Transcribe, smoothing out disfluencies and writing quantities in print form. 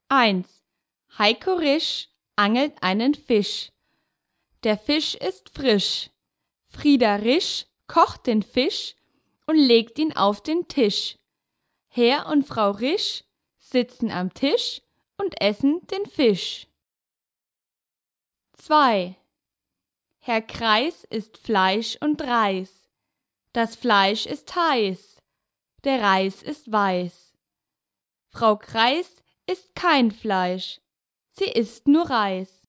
1. Heiko Risch angelt einen Fisch. Der Fisch ist frisch. Frieda Risch kocht den Fisch und legt ihn auf den Tisch. Herr und Frau Risch sitzen am Tisch und essen den Fisch. 2. Herr Kreis isst Fleisch und Reis. Das Fleisch ist heiß, der Reis ist weiß. Frau Kreis isst kein Fleisch, sie isst nur Reis.